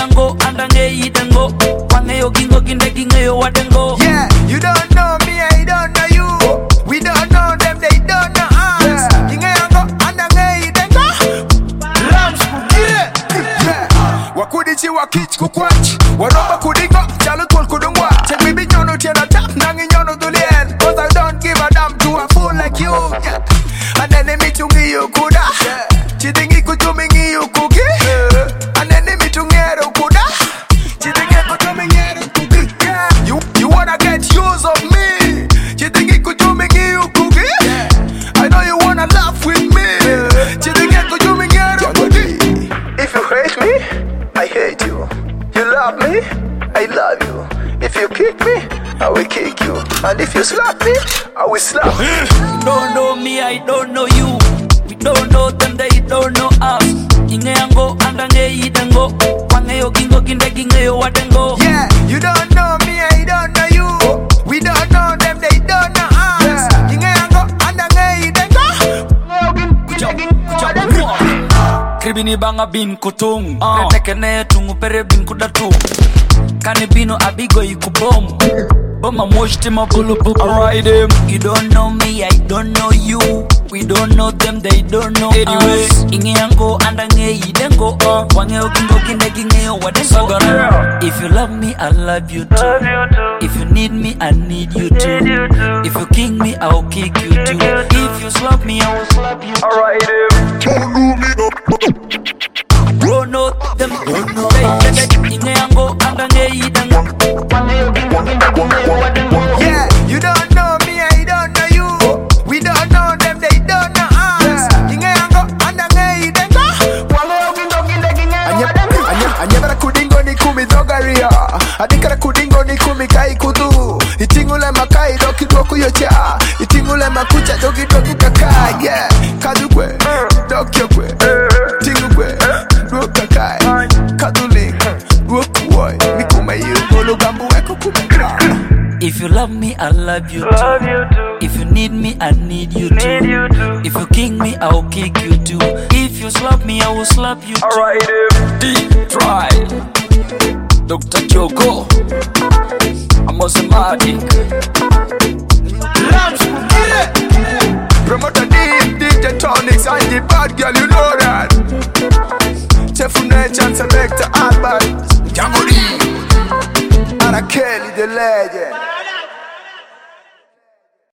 Ingeyango andange idengo. Wangeyo gingo ginde gingeyo wadengo. Yeah, you don't know me, I don't know you. We don't know them, they don't know us. Ingeyango andange idengo. Rams kukire. Wakudichi wakich kukwach. Waroba kudingo, chalo tol kudungwa. Check me be nyono tiena tap, nangi nyono dulien. Cause I don't give a damn to a fool like you. And then they meet you kuda. Chidingi kutumingi you kuki. And then they meet you kuda. Chidingi kutumingi kuki. You wanna get use of me. Chidingi kutumingi you kuki. I know you wanna laugh with me. Chidingi kutumingi kuki. If you hate me, I hate you. You love me, I love you. If you kick me, I will kick you. And if you slap me, I will slap you. You don't know me, I don't know you. We don't know them, they don't know us. Ingeyango andange idengo. Wangeyo gingo ginde gingeyo wadengo. Yeah, you don't know me, I don't know you. We don't know them, they don't know us. Ingeyango andange idengo. Kribini banga bin kutung. Retekene tungu pere bin kudatung. Kani bino abigo ikubom. Boma moshti mabulu bubu. Alright them. You don't know me, I don't know you. We don't know them, they don't know anyway. Us. Ingeyango andange idengo. Wangeo gingo ginde gingeyo wadengo. If you love me, I love you too. If you need me, I need you too. If you kick me, I will kick you too. If you slap me, I will slap you too. Alright them. Bro, no, them don't know. Ingeyango andange idengo. Yeah, you don't know me, I don't know you. We don't know them, they don't know us. Ingeyango andange idengo. Anyebara kudingo ni kumi dogaria. Adikara kudingo ni kumi kai kudu. Itingule makai doki doku yocha. Itingule makucha doki doku kakai. Yeah, kadukwe, dokyokwe, tingukwe, dokakai, kaduling, dokuoi. Mikume yugo gambu eko kumeka. If you love me, I love you too. If you need me, I need you too. If you kick me, I will kick you too. If you slap me, I will slap you too. Alright, deep try. Dr. Joko, I'm a Matic. Rams kukire. Promoter Deep, DJ Tonics, and the bad girl, you know that. Chefune Chan Selector Albert, Jamboree, and Kelly the legend.